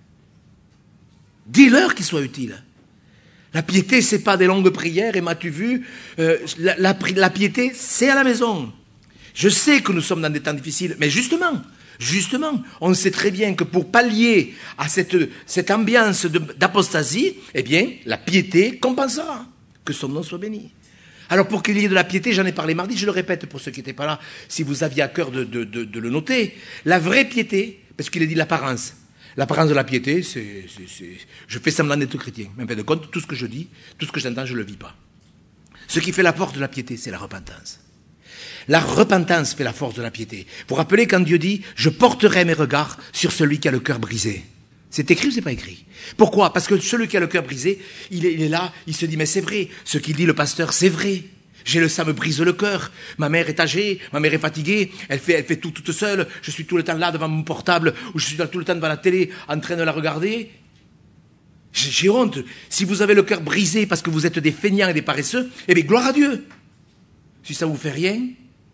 Dis-leur qu'ils soient utiles. La piété, c'est pas des longues prières. Et m'as-tu vu euh, la, la, la piété, c'est à la maison. Je sais que nous sommes dans des temps difficiles, mais justement, justement, on sait très bien que pour pallier à cette, cette ambiance de, d'apostasie, eh bien, la piété compensera. Que son nom soit béni. Alors pour qu'il y ait de la piété, j'en ai parlé mardi, je le répète pour ceux qui n'étaient pas là, si vous aviez à cœur de, de, de, de le noter, la vraie piété, parce qu'il est dit l'apparence. L'apparence de la piété, c'est, c'est, c'est... je fais semblant d'être chrétien. Mais en fin de compte, tout ce que je dis, tout ce que j'entends, je ne le vis pas. Ce qui fait la force de la piété, c'est la repentance. La repentance fait la force de la piété. Vous vous rappelez quand Dieu dit « Je porterai mes regards sur celui qui a le cœur brisé ». C'est écrit ou c'est pas écrit? Pourquoi? Parce que celui qui a le cœur brisé, il est, il est là, il se dit « Mais c'est vrai, ce qu'il dit le pasteur, c'est vrai. J'ai le, ça me brise le cœur. Ma mère est âgée, ma mère est fatiguée, elle fait, elle fait tout toute seule. Je suis tout le temps là devant mon portable, ou je suis tout le temps devant la télé en train de la regarder. » J'ai, j'ai honte. Si vous avez le cœur brisé parce que vous êtes des feignants et des paresseux, eh bien gloire à Dieu. Si ça vous fait rien,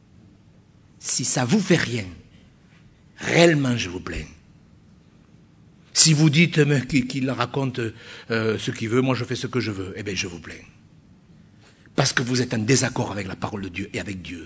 si ça vous fait rien, réellement je vous plains. Si vous dites mais, qu'il, qu'il raconte euh, ce qu'il veut, moi je fais ce que je veux, eh bien je vous plains. Parce que vous êtes en désaccord avec la parole de Dieu et avec Dieu.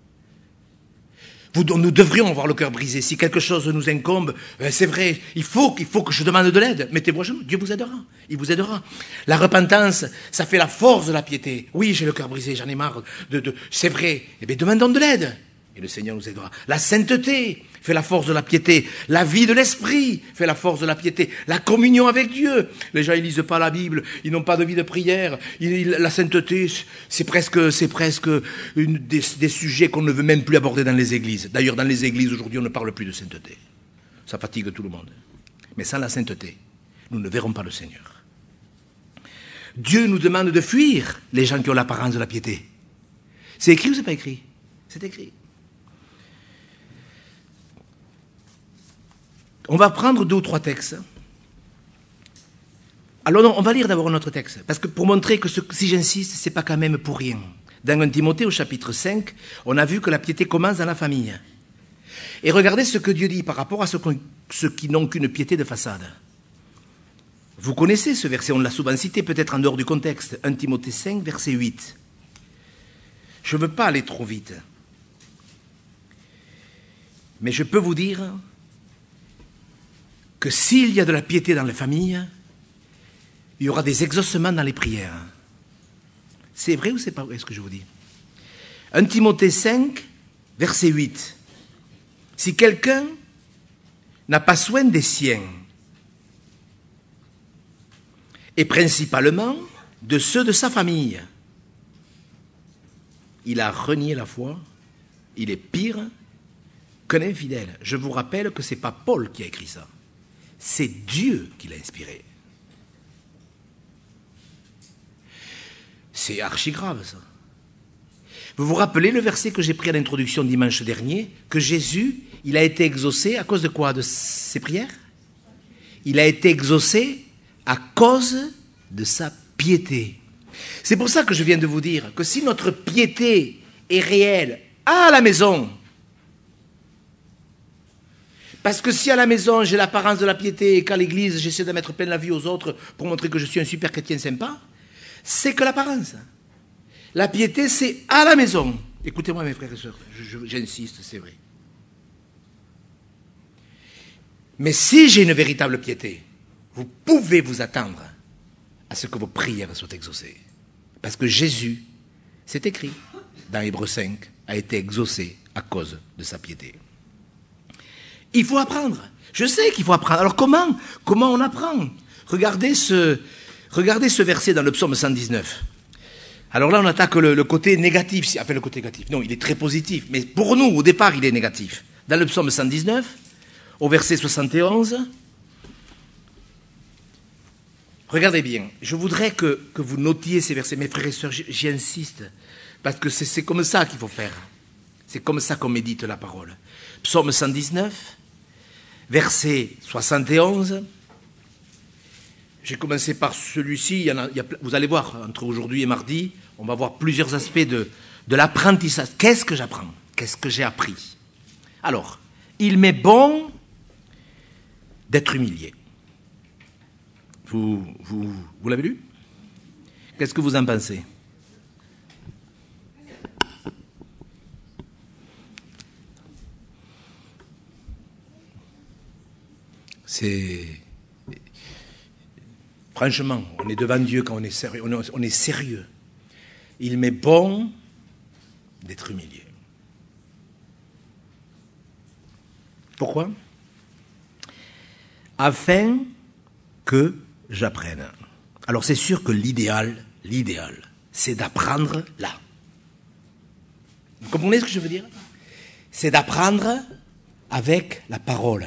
Vous, nous devrions avoir le cœur brisé. Si quelque chose nous incombe, euh, c'est vrai, il faut, il faut que je demande de l'aide. Mettez-moi genoux, Dieu vous aidera. Il vous aidera. La repentance, ça fait la force de la piété. Oui, j'ai le cœur brisé, j'en ai marre. De, de, c'est vrai. Eh bien, demandons de l'aide. Et le Seigneur nous aidera. La sainteté fait la force de la piété. La vie de l'esprit fait la force de la piété. La communion avec Dieu. Les gens, ils lisent pas la Bible. Ils n'ont pas de vie de prière. Ils, la sainteté, c'est presque, c'est presque une des, des sujets qu'on ne veut même plus aborder dans les églises. D'ailleurs, dans les églises, aujourd'hui, on ne parle plus de sainteté. Ça fatigue tout le monde. Mais sans la sainteté, nous ne verrons pas le Seigneur. Dieu nous demande de fuir les gens qui ont l'apparence de la piété. C'est écrit ou c'est pas écrit? C'est écrit. On va prendre deux ou trois textes. Alors non, on va lire d'abord un autre texte, parce que pour montrer que ce, si j'insiste, c'est pas quand même pour rien. Dans un Timothée au chapitre cinq, on a vu que la piété commence dans la famille. Et regardez ce que Dieu dit par rapport à ceux, ceux qui n'ont qu'une piété de façade. Vous connaissez ce verset, on l'a souvent cité, peut-être en dehors du contexte. un Timothée cinq, verset huit. Je ne veux pas aller trop vite. Mais je peux vous dire que s'il y a de la piété dans les familles, il y aura des exaucements dans les prières. C'est vrai ou c'est pas vrai ce que je vous dis? un Timothée cinq, verset huit. Si quelqu'un n'a pas soin des siens, et principalement de ceux de sa famille. Il a renié la foi, il est pire qu'un infidèle. Je vous rappelle que ce n'est pas Paul qui a écrit ça, c'est Dieu qui l'a inspiré. C'est archi grave ça. Vous vous rappelez le verset que j'ai pris à l'introduction dimanche dernier, que Jésus, il a été exaucé à cause de quoi? De ses prières? Il a été exaucé à cause de sa piété. C'est pour ça que je viens de vous dire que si notre piété est réelle à la maison, parce que si à la maison j'ai l'apparence de la piété et qu'à l'église j'essaie de mettre plein la vie aux autres pour montrer que je suis un super chrétien sympa, c'est que l'apparence. La piété, c'est à la maison. Écoutez-moi mes frères et sœurs, je, je, j'insiste, c'est vrai. Mais si j'ai une véritable piété, vous pouvez vous attendre à ce que vos prières soient exaucées. Parce que Jésus, c'est écrit dans Hébreux cinq, a été exaucé à cause de sa piété. Il faut apprendre. Je sais qu'il faut apprendre. Alors comment, comment on apprend? Regardez ce, regardez ce verset dans le psaume cent dix-neuf. Alors là, on attaque le, le côté négatif. Enfin, le côté négatif. Non, il est très positif. Mais pour nous, au départ, il est négatif. Dans le psaume cent dix-neuf, au verset soixante et onze, regardez bien. Je voudrais que, que vous notiez ces versets. Mes frères et sœurs, j'y insiste. Parce que c'est, c'est comme ça qu'il faut faire. C'est comme ça qu'on médite la parole. Psaume cent dix-neuf, verset soixante et onze. J'ai commencé par celui-ci. Il y en a, il y a, vous allez voir, entre aujourd'hui et mardi, on va voir plusieurs aspects de, de l'apprentissage. Qu'est-ce que j'apprends? Qu'est-ce que j'ai appris? Alors, il m'est bon d'être humilié. Vous, vous, vous l'avez lu? Qu'est-ce que vous en pensez? C'est... Franchement, on est devant Dieu quand on est sérieux. On est, on est sérieux. Il m'est bon d'être humilié. Pourquoi? Afin que j'apprenne. Alors c'est sûr que l'idéal, l'idéal, c'est d'apprendre là. Vous comprenez ce que je veux dire? C'est d'apprendre avec la parole.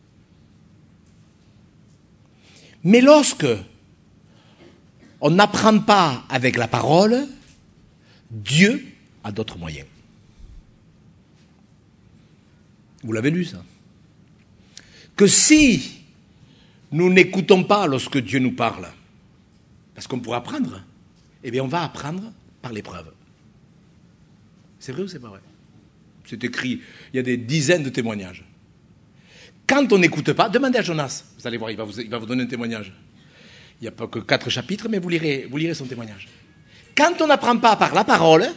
Mais lorsque on n'apprend pas avec la parole, Dieu a d'autres moyens. Vous l'avez lu, ça? Que si nous n'écoutons pas lorsque Dieu nous parle, parce qu'on pourra apprendre, eh bien on va apprendre par l'épreuve. C'est vrai ou c'est pas vrai? C'est écrit, il y a des dizaines de témoignages. Quand on n'écoute pas, demandez à Jonas, vous allez voir, il va vous, il va vous donner un témoignage. Il n'y a pas que quatre chapitres, mais vous lirez, vous lirez son témoignage. Quand on n'apprend pas par la parole,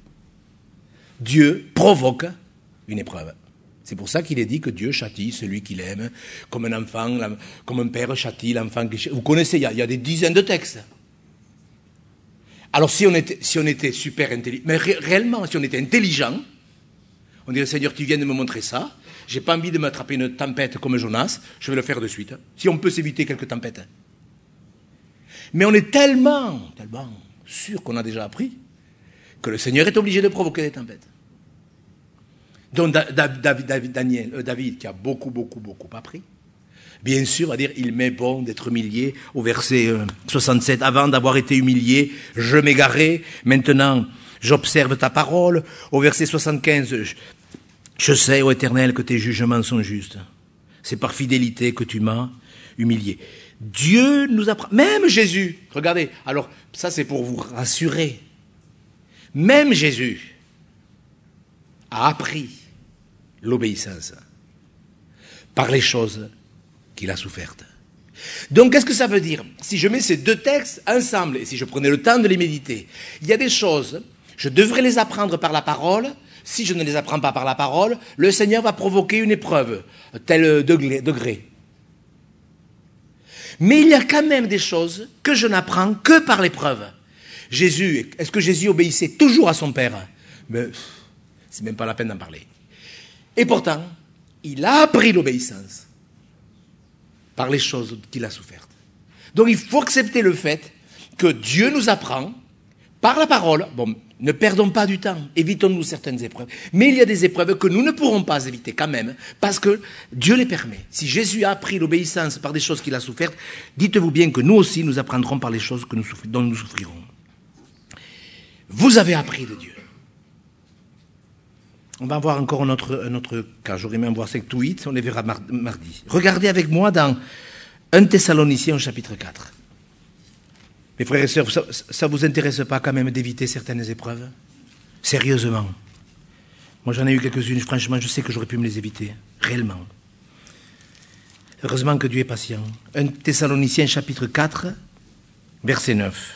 Dieu provoque une épreuve. C'est pour ça qu'il est dit que Dieu châtie celui qu'il aime, comme un enfant, comme un père châtie l'enfant qu'il châtie. Vous connaissez, il y, a, il y a des dizaines de textes. Alors si on était, si on était super intelligent, mais ré, réellement, si on était intelligent, on dirait, Seigneur, tu viens de me montrer ça, j'ai pas envie de m'attraper une tempête comme Jonas, je vais le faire de suite. Si on peut s'éviter quelques tempêtes. Mais on est tellement, tellement sûr qu'on a déjà appris que le Seigneur est obligé de provoquer des tempêtes. Donc David, David, Daniel, euh, David, qui a beaucoup, beaucoup, beaucoup appris, bien sûr, va dire, il m'est bon d'être humilié, au verset euh, soixante-sept, avant d'avoir été humilié, je m'égarais, maintenant j'observe ta parole, au verset soixante-quinze, je, je sais, ô Éternel, que tes jugements sont justes, c'est par fidélité que tu m'as humilié. Dieu nous apprend, même Jésus, regardez, alors ça c'est pour vous rassurer, même Jésus a appris l'obéissance par les choses qu'il a souffertes. Donc qu'est-ce que ça veut dire? Si je mets ces deux textes ensemble et si je prenais le temps de les méditer, il y a des choses, je devrais les apprendre par la parole. Si je ne les apprends pas par la parole, le Seigneur va provoquer une épreuve, tel degré. degré. Mais il y a quand même des choses que je n'apprends que par l'épreuve. Jésus, est-ce que Jésus obéissait toujours à son Père? Mais c'est même pas la peine d'en parler. Et pourtant, il a appris l'obéissance par les choses qu'il a souffertes. Donc il faut accepter le fait que Dieu nous apprend par la parole. Bon, ne perdons pas du temps, évitons-nous certaines épreuves. Mais il y a des épreuves que nous ne pourrons pas éviter quand même, parce que Dieu les permet. Si Jésus a appris l'obéissance par des choses qu'il a souffertes, dites-vous bien que nous aussi, nous apprendrons par les choses que nous souffri- dont nous souffrirons. Vous avez appris de Dieu. On va voir encore un autre, un autre cas. J'aurais aimé en voir cinq ou huit, on les verra mar- mardi. Regardez avec moi dans un Thessaloniciens au chapitre quatre. Mes frères et sœurs, ça ne vous intéresse pas quand même d'éviter certaines épreuves? Sérieusement. Moi j'en ai eu quelques-unes, franchement je sais que j'aurais pu me les éviter, réellement. Heureusement que Dieu est patient. un Thessaloniciens chapitre quatre, verset neuf.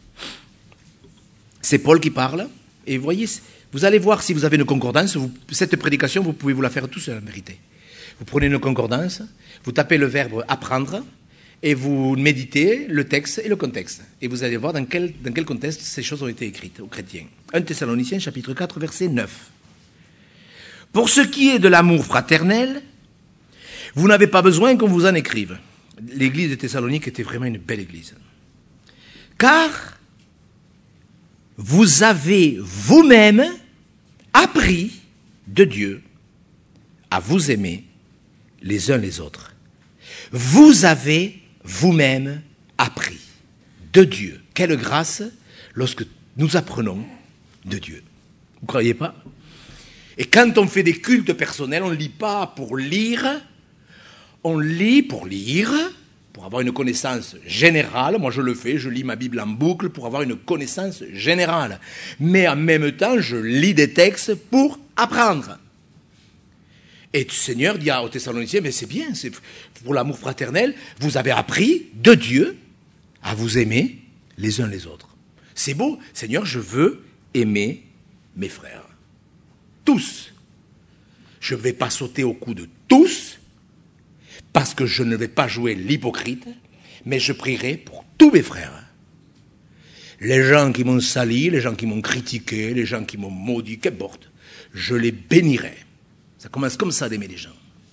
C'est Paul qui parle, et vous voyez, vous allez voir si vous avez une concordance, vous, cette prédication vous pouvez vous la faire tout seul, méritez. Vous prenez une concordance, vous tapez le verbe « apprendre », et vous méditez le texte et le contexte. Et vous allez voir dans quel, dans quel contexte ces choses ont été écrites aux chrétiens. un Thessaloniciens, chapitre quatre, verset neuf. « Pour ce qui est de l'amour fraternel, vous n'avez pas besoin qu'on vous en écrive. » L'église de Thessalonique était vraiment une belle église. « Car vous avez vous-même appris de Dieu à vous aimer les uns les autres. » Vous avez vous-même appris de Dieu. Quelle grâce lorsque nous apprenons de Dieu. Vous ne croyez pas? Et quand on fait des cultes personnels, on ne lit pas pour lire, on lit pour lire, pour avoir une connaissance générale. Moi je le fais, je lis ma Bible en boucle pour avoir une connaissance générale. Mais en même temps, je lis des textes pour apprendre. Et le Seigneur dit aux Thessaloniciens, mais c'est bien, c'est pour l'amour fraternel, vous avez appris de Dieu à vous aimer les uns les autres. C'est beau, Seigneur, je veux aimer mes frères. Tous. Je ne vais pas sauter au cou de tous, parce que je ne vais pas jouer l'hypocrite, mais je prierai pour tous mes frères. Les gens qui m'ont sali, les gens qui m'ont critiqué, les gens qui m'ont maudit, qu'importe, je les bénirai. Ça commence comme ça d'aimer les gens.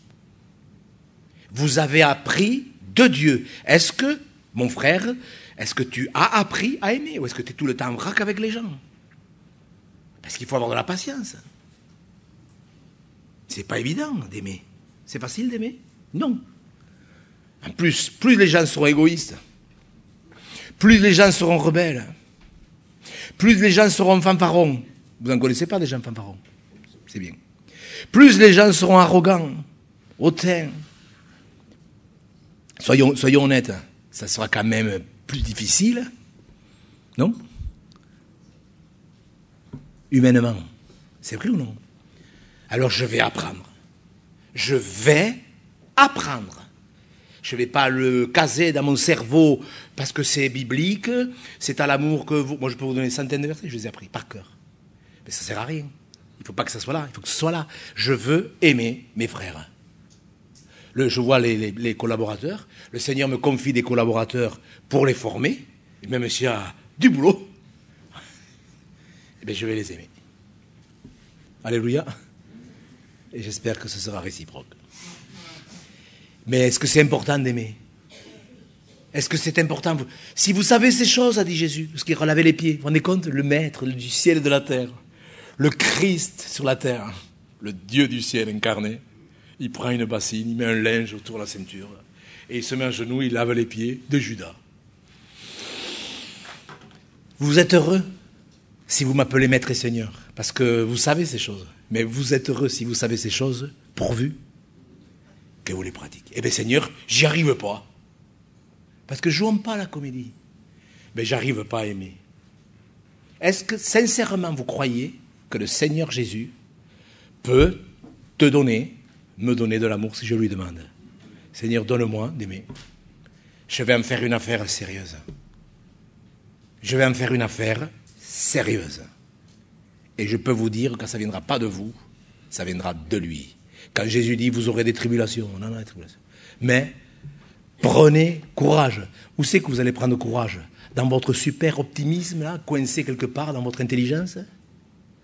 Vous avez appris de Dieu. Est-ce que, mon frère, est-ce que tu as appris à aimer? Ou est-ce que tu es tout le temps en vrac avec les gens? Parce qu'il faut avoir de la patience. C'est pas évident d'aimer. C'est facile d'aimer? Non. En plus, plus les gens seront égoïstes, plus les gens seront rebelles, plus les gens seront fanfarons. Vous n'en connaissez pas des gens fanfarons? C'est bien. Plus les gens seront arrogants, hautains. Soyons, soyons honnêtes, ça sera quand même plus difficile, non? Humainement. C'est vrai ou non? Alors je vais apprendre. Je vais apprendre. Je ne vais pas le caser dans mon cerveau parce que c'est biblique, c'est à l'amour que vous... Moi je peux vous donner des centaines de versets, je les ai appris par cœur. Mais ça ne sert à rien. Il ne faut pas que ça soit là, il faut que ce soit là. Je veux aimer mes frères. Le, je vois les, les, les collaborateurs, le Seigneur me confie des collaborateurs pour les former, et même s'il y a du boulot, eh bien, je vais les aimer. Alléluia. Et j'espère que ce sera réciproque. Mais est-ce que c'est important d'aimer? Est-ce que c'est important? Si vous savez ces choses, a dit Jésus, parce qu'il relavait les pieds, vous vous rendez compte? Le Maître du ciel et de la terre, le Christ sur la terre, le Dieu du ciel incarné, il prend une bassine, il met un linge autour de la ceinture, et il se met à genoux, il lave les pieds de Judas. Vous êtes heureux si vous m'appelez Maître et Seigneur, parce que vous savez ces choses. Mais vous êtes heureux si vous savez ces choses, pourvu que vous les pratiquez. Eh bien Seigneur, j'y arrive pas. Parce que jouons pas à la comédie. Mais j'arrive pas à aimer. Est-ce que sincèrement vous croyez que le Seigneur Jésus peut te donner, me donner de l'amour si je lui demande? Seigneur, donne-moi d'aimer. Je vais en faire une affaire sérieuse. Je vais en faire une affaire sérieuse. Et je peux vous dire que ça ne viendra pas de vous, ça viendra de lui. Quand Jésus dit, vous aurez des tribulations, non, non, des tribulations. Mais prenez courage. Où c'est que vous allez prendre courage? Dans votre super optimisme, là, coincé quelque part dans votre intelligence?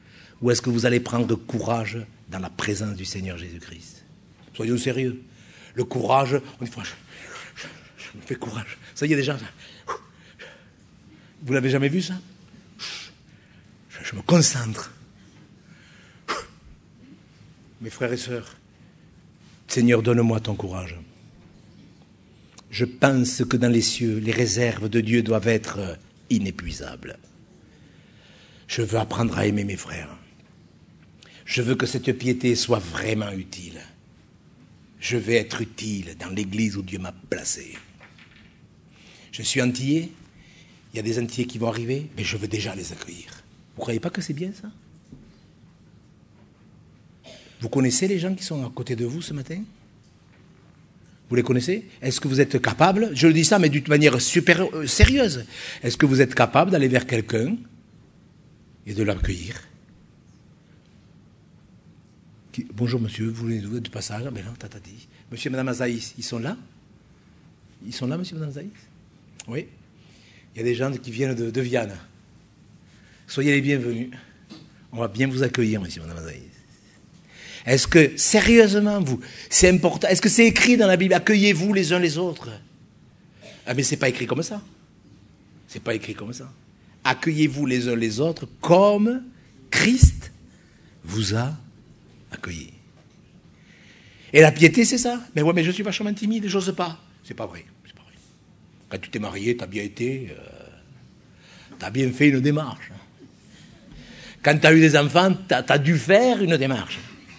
Ou est-ce que vous allez prendre courage dans la présence du Seigneur Jésus-Christ? Soyons sérieux. le courage, on dit, je, je, je me fais courage. Ça, il y a des gens, vous l'avez jamais vu ça? je, je me concentre. Mes frères et sœurs, Seigneur, donne-moi ton courage. Je pense que dans les cieux, les réserves de Dieu doivent être inépuisables. Je veux apprendre à aimer mes frères. Je veux que cette piété soit vraiment utile. Je veux être utile dans l'église où Dieu m'a placé. Je suis antillais, il y a des antillais qui vont arriver, mais je veux déjà les accueillir. Vous ne croyez pas que c'est bien ça? Vous connaissez les gens qui sont à côté de vous ce matin? Vous les connaissez? Est-ce que vous êtes capable, je le dis ça, mais d'une manière super euh, sérieuse, est-ce que vous êtes capable d'aller vers quelqu'un et de l'accueillir? Qui, bonjour monsieur, vous êtes de passage? Ah ben non, tata dit. Monsieur et madame Azaïs, ils sont là? Ils sont là, monsieur et madame Azaïs? Oui. Il y a des gens qui viennent de, de Vienne. Soyez les bienvenus. On va bien vous accueillir, monsieur et madame Azaïs. Est-ce que, sérieusement, vous, c'est important? Est-ce que c'est écrit dans la Bible? Accueillez-vous les uns les autres? Ah mais c'est pas écrit comme ça. C'est pas écrit comme ça. Accueillez-vous les uns les autres comme Christ vous a accueilli. Et la piété, c'est ça. Mais ouais, mais je suis vachement timide, j'ose pas. C'est pas vrai. C'est pas vrai. Quand tu t'es marié, t'as bien été, euh, t'as bien fait une démarche. Quand t'as eu des enfants, t'as, t'as dû faire une démarche.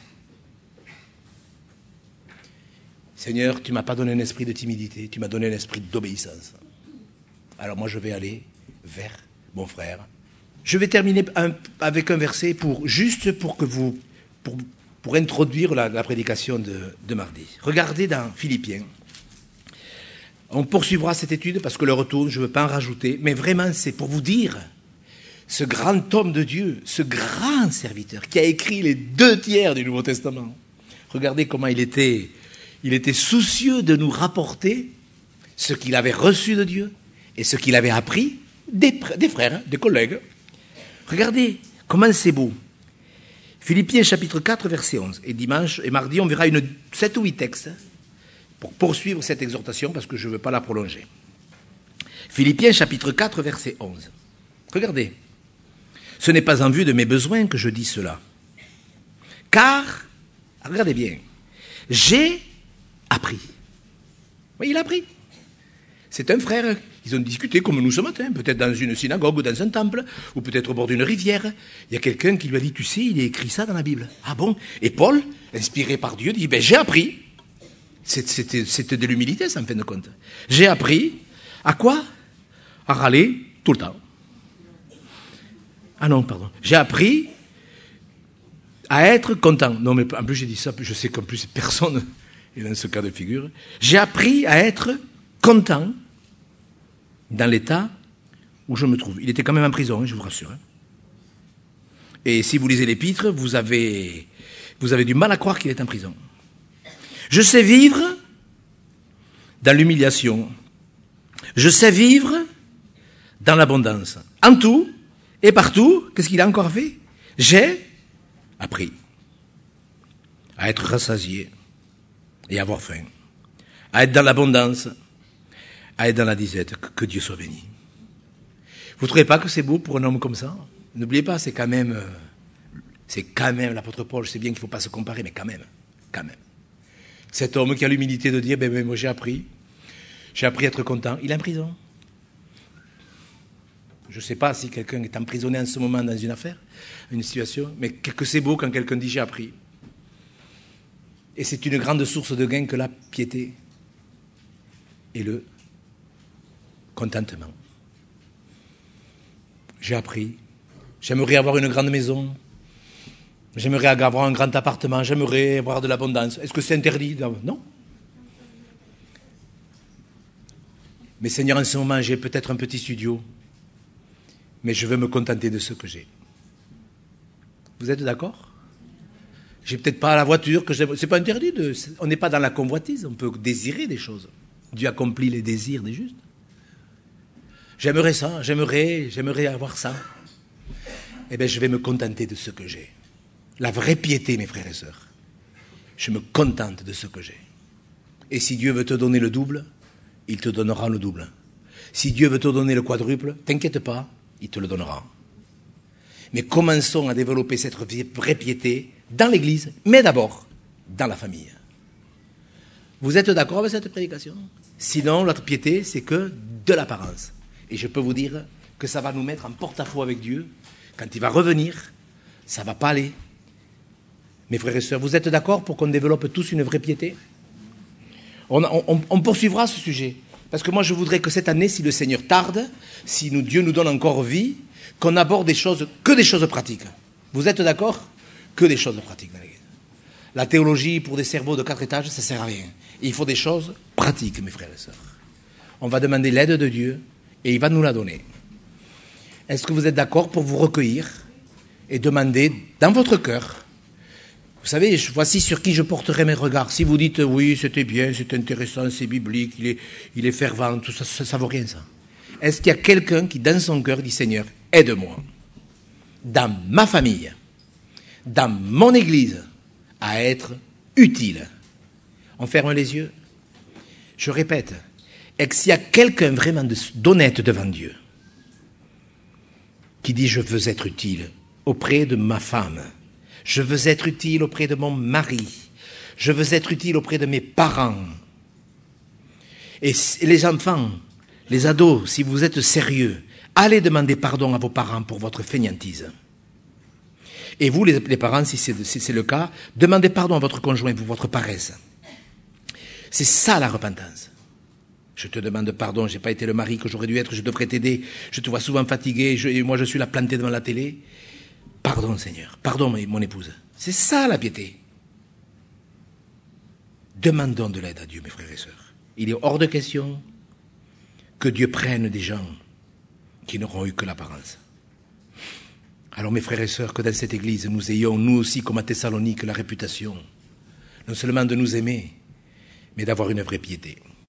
Seigneur, tu ne m'as pas donné un esprit de timidité, tu m'as donné un esprit d'obéissance. Alors moi, je vais aller vers mon frère. Je vais terminer un, avec un verset pour, juste pour que vous, pour, pour introduire la, la prédication de, de mardi. Regardez dans Philippiens. On poursuivra cette étude parce que le retour, je ne veux pas en rajouter, mais vraiment, c'est pour vous dire, ce grand homme de Dieu, ce grand serviteur qui a écrit les deux tiers du Nouveau Testament. Regardez comment il était... Il était soucieux de nous rapporter ce qu'il avait reçu de Dieu et ce qu'il avait appris des, des frères, hein, des collègues. Regardez comment c'est beau. Philippiens chapitre quatre, verset onze. Et dimanche et mardi, on verra une, sept ou huit textes pour poursuivre cette exhortation parce que je ne veux pas la prolonger. Philippiens chapitre quatre, verset onze. Regardez. Ce n'est pas en vue de mes besoins que je dis cela. Car, regardez bien, j'ai appris. Oui, il a appris. C'est un frère. Ils ont discuté comme nous ce matin, peut-être dans une synagogue ou dans un temple, ou peut-être au bord d'une rivière. Il y a quelqu'un qui lui a dit, tu sais, il est écrit ça dans la Bible. Ah bon? Et Paul, inspiré par Dieu, dit, ben j'ai appris. C'était, c'était de l'humilité, ça, en fin de compte. J'ai appris à quoi? À râler tout le temps. Ah non, pardon. J'ai appris à être content. Non, mais en plus, j'ai dit ça, je sais qu'en plus, personne... Et dans ce cas de figure, j'ai appris à être content dans l'état où je me trouve. Il était quand même en prison, je vous rassure. Et si vous lisez l'épître, vous avez, vous avez du mal à croire qu'il est en prison. Je sais vivre dans l'humiliation. Je sais vivre dans l'abondance. En tout et partout, qu'est-ce qu'il a encore fait? J'ai appris à être rassasié et avoir faim, à être dans l'abondance, à être dans la disette, que, que Dieu soit béni. Vous ne trouvez pas que c'est beau pour un homme comme ça? N'oubliez pas, c'est quand même, euh, c'est quand même l'apôtre Paul, je sais bien qu'il ne faut pas se comparer, mais quand même, quand même. Cet homme qui a l'humilité de dire, ben, ben moi j'ai appris, j'ai appris à être content, il est en prison. Je ne sais pas si quelqu'un est emprisonné en ce moment dans une affaire, une situation, mais que c'est beau quand quelqu'un dit j'ai appris. Et c'est une grande source de gain que la piété et le contentement. J'ai appris. J'aimerais avoir une grande maison. J'aimerais avoir un grand appartement. J'aimerais avoir de l'abondance. Est-ce que c'est interdit? Non. Mais Seigneur, en ce moment, j'ai peut-être un petit studio. Mais je veux me contenter de ce que j'ai. Vous êtes d'accord? J'ai peut-être pas la voiture que j'aime. C'est pas interdit. De, on n'est pas dans la convoitise. On peut désirer des choses. Dieu accomplit les désirs des justes. J'aimerais ça. J'aimerais, j'aimerais avoir ça. Eh bien, je vais me contenter de ce que j'ai. La vraie piété, mes frères et sœurs. Je me contente de ce que j'ai. Et si Dieu veut te donner le double, il te donnera le double. Si Dieu veut te donner le quadruple, t'inquiète pas, il te le donnera. Mais commençons à développer cette vraie piété dans l'Église, mais d'abord dans la famille. Vous êtes d'accord avec cette prédication? Sinon, notre piété, c'est que de l'apparence. Et je peux vous dire que ça va nous mettre en porte-à-faux avec Dieu. Quand il va revenir, ça ne va pas aller. Mes frères et sœurs, vous êtes d'accord pour qu'on développe tous une vraie piété? on, on, on poursuivra ce sujet. Parce que moi, je voudrais que cette année, si le Seigneur tarde, si nous, Dieu nous donne encore vie, qu'on aborde des choses, que des choses pratiques. Vous êtes d'accord? Que des choses pratiques dans l'Église. La théologie pour des cerveaux de quatre étages, ça ne sert à rien. Il faut des choses pratiques, mes frères et sœurs. On va demander l'aide de Dieu et il va nous la donner. Est-ce que vous êtes d'accord pour vous recueillir et demander dans votre cœur, vous savez, voici sur qui je porterai mes regards. Si vous dites oui, c'était bien, c'est intéressant, c'est biblique, il est, il est fervent, tout ça, ça, ça vaut rien ça. Est-ce qu'il y a quelqu'un qui dans son cœur dit Seigneur, aide-moi dans ma famille, dans mon église, à être utile? On ferme les yeux. Je répète, est-ce qu'il y a quelqu'un vraiment d'honnête devant Dieu qui dit je veux être utile auprès de ma femme, je veux être utile auprès de mon mari, je veux être utile auprès de mes parents. Et les enfants, les ados, si vous êtes sérieux, allez demander pardon à vos parents pour votre fainéantise. Et vous, les, les parents, si c'est, si c'est le cas, demandez pardon à votre conjoint pour votre paresse. C'est ça la repentance. Je te demande pardon, je n'ai pas été le mari que j'aurais dû être, je devrais t'aider, je te vois souvent fatigué, je, et moi je suis là planté devant la télé. Pardon Seigneur, pardon mon épouse. C'est ça la piété. Demandons de l'aide à Dieu, mes frères et sœurs. Il est hors de question que Dieu prenne des gens qui n'auront eu que l'apparence. Alors mes frères et sœurs, que dans cette église, nous ayons, nous aussi, comme à Thessalonique, la réputation, non seulement de nous aimer, mais d'avoir une vraie piété.